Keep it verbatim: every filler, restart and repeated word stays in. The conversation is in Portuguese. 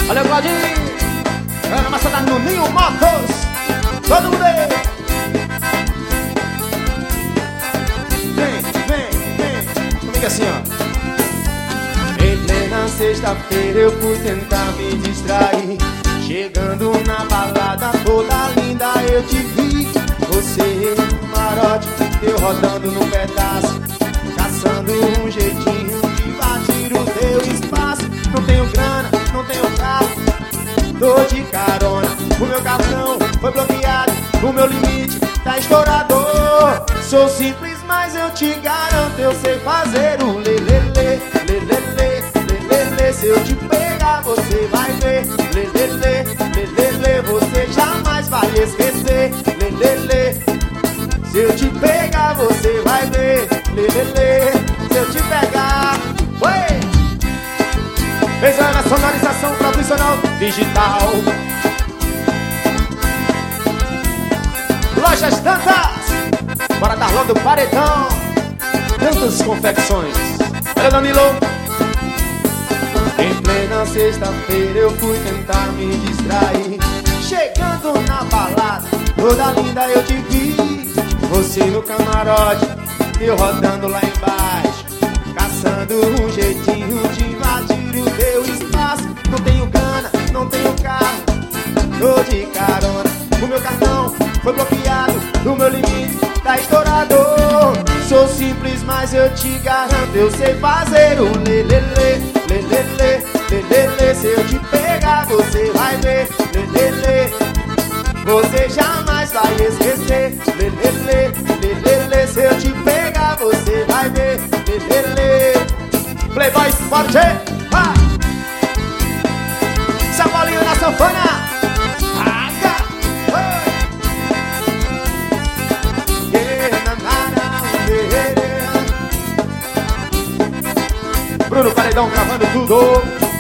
Valeu, Claudinho. Ana Massa tá no Ninho Motos. Todo mundo aí. Vem, vem, vem. Comigo assim, ó. Em plena sexta-feira eu fui tentar me distrair. Chegando na balada toda linda eu te vi. Você no camarote, eu rodando no pedaço, caçando um jeitinho de invadir o teu espaço. Não tenho grana, não tenho carro, tô de carona. O meu cartão foi bloqueado, o meu limite tá estourado. Sou simples, mas eu te garanto, eu sei fazer o lelele, lelele, lelele. Se eu te pegar, você vai ver. Lelele, lelele, você jamais vai esquecer. Lelele, se eu te pegar, você vai ver. Lelele, se eu te pegar. Ué! Fez a nacionalização profissional digital. Lojas Tantas, bora dar logo do paredão. Tantas confecções. Olha, Danilo. Em plena sexta-feira eu fui tentar me distrair. Chegando na balada, toda linda eu te vi. Você no camarote, eu rodando lá embaixo, caçando um jeitinho de invadir o teu espaço. Não tenho grana, não tenho carro, tô de carona. O meu cartão foi bloqueado, o meu limite tá estourado. Sou simples, mas eu te garanto, eu sei fazer o lelele, lelele, lelele. Se eu te pegar, você vai ver. Lelele, você jamais vai esquecer. Lelele, lelele. Se eu te pegar, você vai ver. Lelele. Playboy Forte, vai! Sabolinho na sanfona. Aga, Bruno Paredão gravando tudo.